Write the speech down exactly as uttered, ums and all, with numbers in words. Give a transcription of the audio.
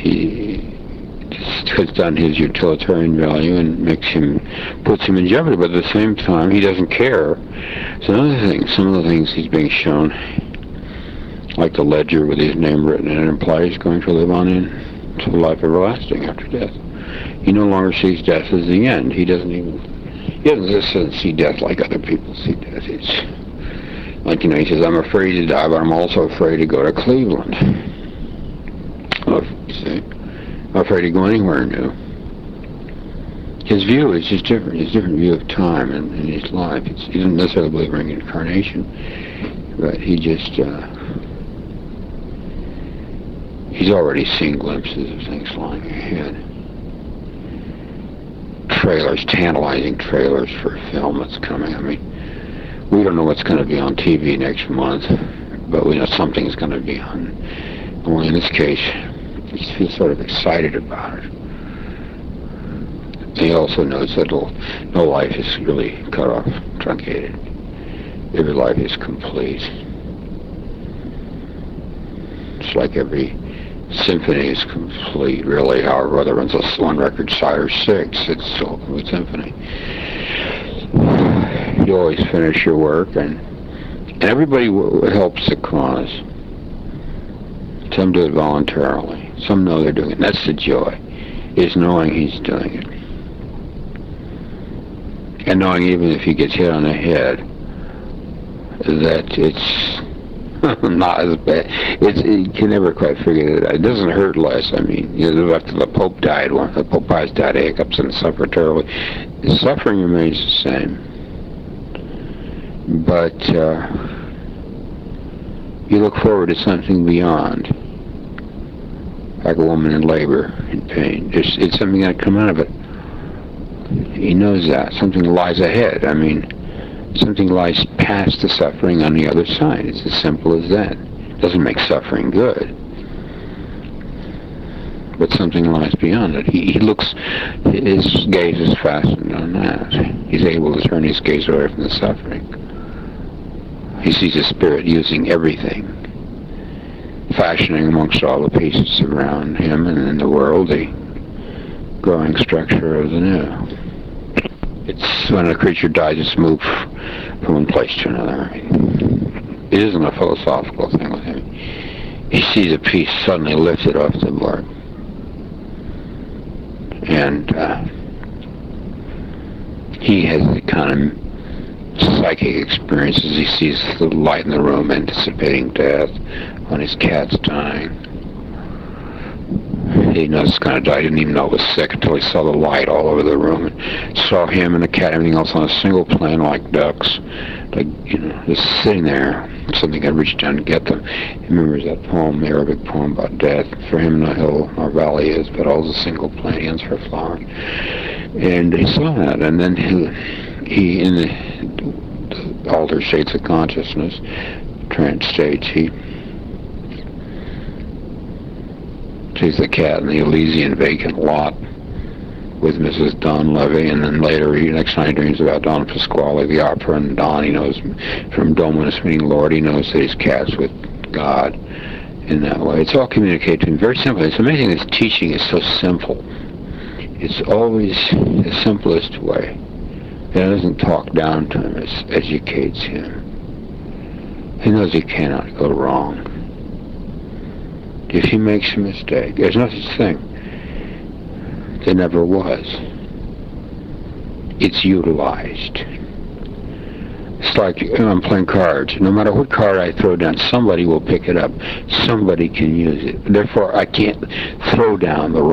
he just cuts down his utilitarian value and makes him, puts him in jeopardy, but at the same time, he doesn't care. So another thing, some of the things he's being shown, like the ledger with his name written in it, implies he's going to live on into life everlasting after death. He no longer sees death as the end. He doesn't even, he doesn't just see death like other people see death. It's like, you know, he says, I'm afraid to die, but I'm also afraid to go to Cleveland. Oh, see? I'm afraid to go anywhere new. His view is just different. His different view of time and, and his life. It's, he doesn't necessarily believe in reincarnation, but he just, uh, he's already seen glimpses of things lying ahead. Trailers, tantalizing trailers for a film that's coming. I mean, we don't know what's going to be on T V next month, but we know something's going to be on. Well, in this case, he feels sort of excited about it. He also knows that no life is really cut off, truncated. Every life is complete. It's like every symphony is complete, really. However, whether it's a one record side or six, it's still a complete symphony. You always finish your work, and, and everybody w- helps the cause. Some do it voluntarily. Some know they're doing it. That's the joy, is knowing he's doing it. And knowing even if he gets hit on the head, that it's not as bad. It's, you can never quite figure it out. It doesn't hurt less. I mean, you know, after the Pope died, one the Pope has died of hiccups and suffered terribly. The suffering remains the same. But uh, you look forward to something beyond. Like a woman in labor, in pain. It's, it's something that come out of it. He knows that. Something lies ahead. I mean, something lies past the suffering on the other side. It's as simple as that. It doesn't make suffering good. But something lies beyond it. He, he looks, his gaze is fastened on that. He's able to turn his gaze away from the suffering. He sees the Spirit using everything, fashioning amongst all the pieces around him and in the world the growing structure of the new. It's when a creature dies, it's moved from one place to another. It isn't a philosophical thing with him. He sees a piece suddenly lifted off the board. And uh, he has the kind of psychic experiences. He sees the light in the room anticipating death when his cat's dying. He knows it's going to die. He didn't even know it was sick until he saw the light all over the room and saw him and the cat, everything else on a single plane like ducks, like, you know, just sitting there. Something had reached down to get them. He remembers that poem, the Arabic poem about death. For him, no hill nor valley is, but all is a single plane, ends for a flower. And he saw that, and then he, he in the, the altered states of consciousness, trance states, he sees the cat in the Elysian vacant lot with Missus Don Levy, and then later, he, next time he dreams about Don Pasquale, the opera, and Don, he knows from Dominus, meaning Lord, he knows that his cat's with God in that way. It's all communicated to him very simply. It's amazing his teaching is so simple. It's always the simplest way. It doesn't talk down to him, it educates him. He knows he cannot go wrong. If he makes a mistake, there's no such thing. There never was. It's utilized. It's like, you know, I'm playing cards. No matter what card I throw down, somebody will pick it up. Somebody can use it. Therefore, I can't throw down the